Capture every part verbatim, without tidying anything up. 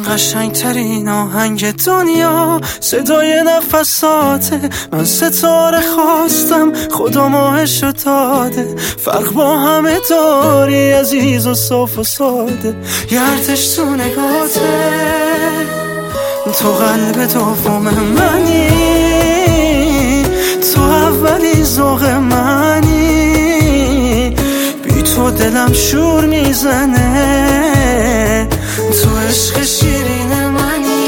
قشنگترین آهنگ دنیا صدای نفساته. من ستاره خواستم خدا ماهشو داده. فرق با همه داری عزیز و صاف و ساده. یرتش تو نگاته، تو قلب دوم منی، تو اولی ذوق منی. بی تو دلم شور میزنه، تو عشق شیرین منی.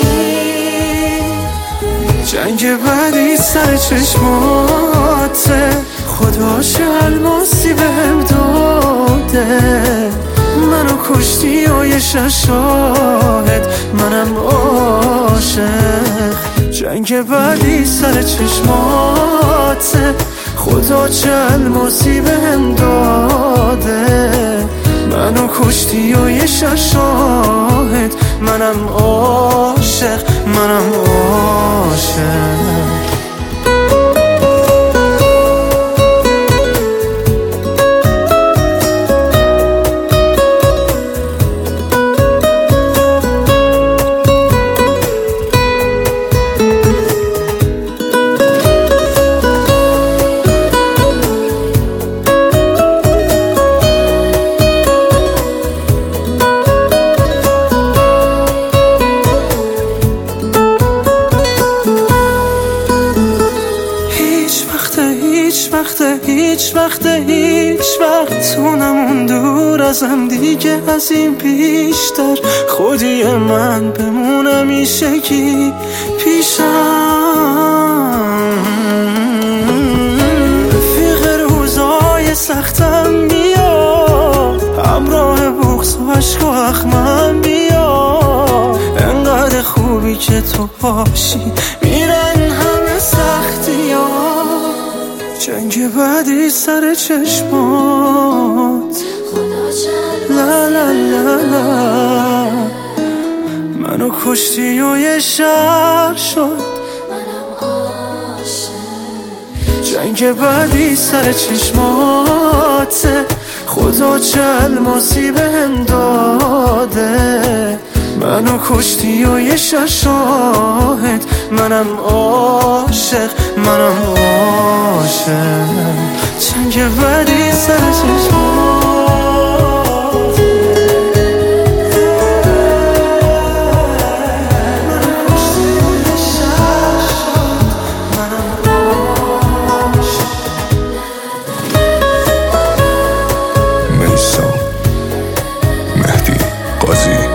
جنگ بعدی سر چشماته، خدا چه الماسی بهم داده. منو کشتی و یه شاهد منم عاشق. جنگ بعدی سر چشماته، خدا چه الماسی بهم داده. منو کشتی و یه شاهد منم عاشق، منم عاشق. هیچ وقت هیچ وقت هیچ وقت تو نمون دور ازم دیگه از این بیشتر. خودی من بمون همیشگی پیشم. رفیق روزای سختم بیا، همراه بغض و عشق و اخمم بیا. انقدر خوبی که تو باشی میرن همه سختی ها. جنگ بعدی سر چشمات، لا لا لا لا. منو کشتی و یه شهر شد منم عاشق. جنگ بعدی سر چشمات، خدا چه الماسی بهم داده. منو کشتی و یه شاهد منم عاشق، منم عاشق. جنگ بعدی سر چشمات، منو کشتی و یه شاهد منم عاشق. میثم مهدی قاضی.